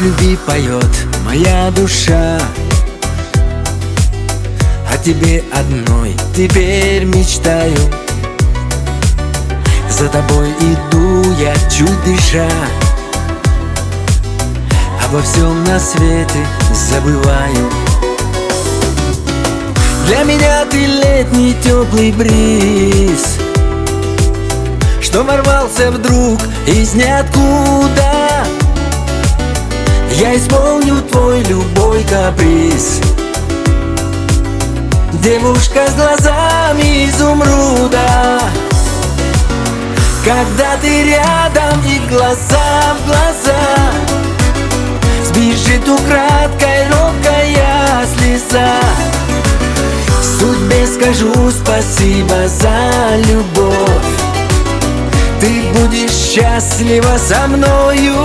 любви поет моя душа. О тебе одной теперь мечтаю. За тобой иду я, чуть дыша. Обо всем на свете забываю. Для меня ты летний теплый бриз, что ворвался вдруг из ниоткуда. Я исполню твой любой каприз. Девушка с глазами изумруда, когда ты рядом и глаза в глаза, сбежит украдкой робкая слеза. Судьбе скажу спасибо за любовь. Ты будешь счастлива со мною.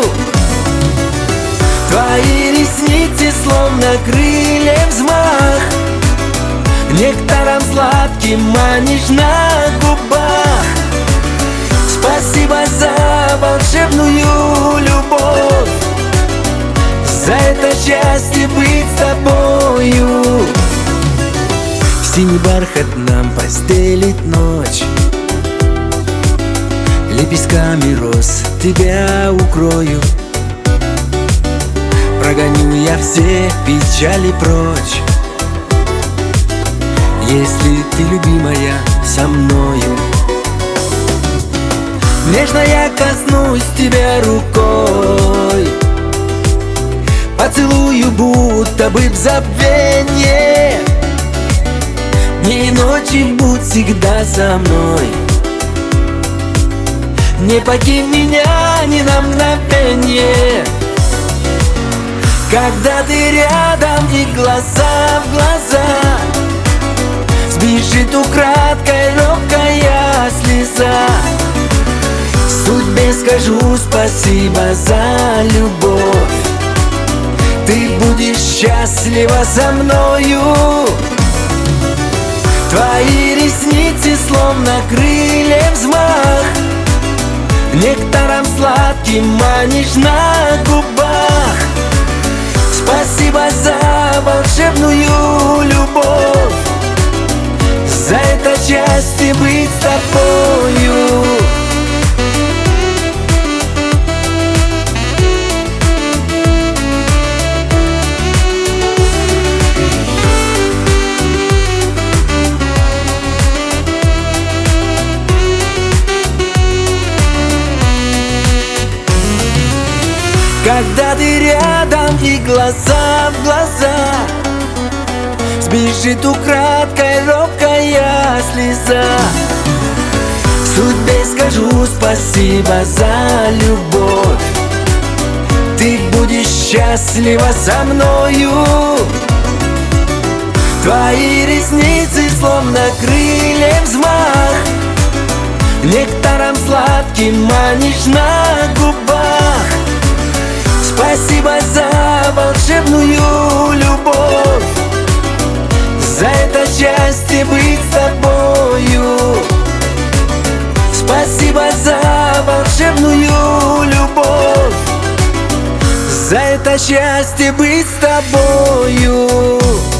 Твои ресницы словно крылья взмах, нектаром сладким манишь на губах. Спасибо за волшебную любовь, за это счастье быть с тобою. Синий бархат нам постелит ночь, лепестками роз тебя укрою. Прогоню я все печали прочь, если ты, любимая, со мною. Нежно я коснусь тебя рукой, поцелую, будто бы в забвенье. Дни и ночи будь всегда со мной. Не покинь меня ни на мгновенье. Когда ты рядом и глаза в глаза, сбежит украдкой робкая слеза. Судьбе скажу спасибо за любовь. Ты будешь счастлива со мною. Твои ресницы словно крылья взмах, нектаром сладким манишь на губах. Спасибо за волшебную любовь, за это счастье быть с тобою. Когда ты рядом и глаза в глаза, сбежит украдкой робкая слеза. Судьбе скажу спасибо за любовь. Ты будешь счастлива со мною. Твои ресницы словно крылья взмах, нектаром сладким манишь на губах. Спасибо за волшебную любовь, за это счастье быть с тобою. Спасибо за волшебную любовь, за это счастье быть с тобою.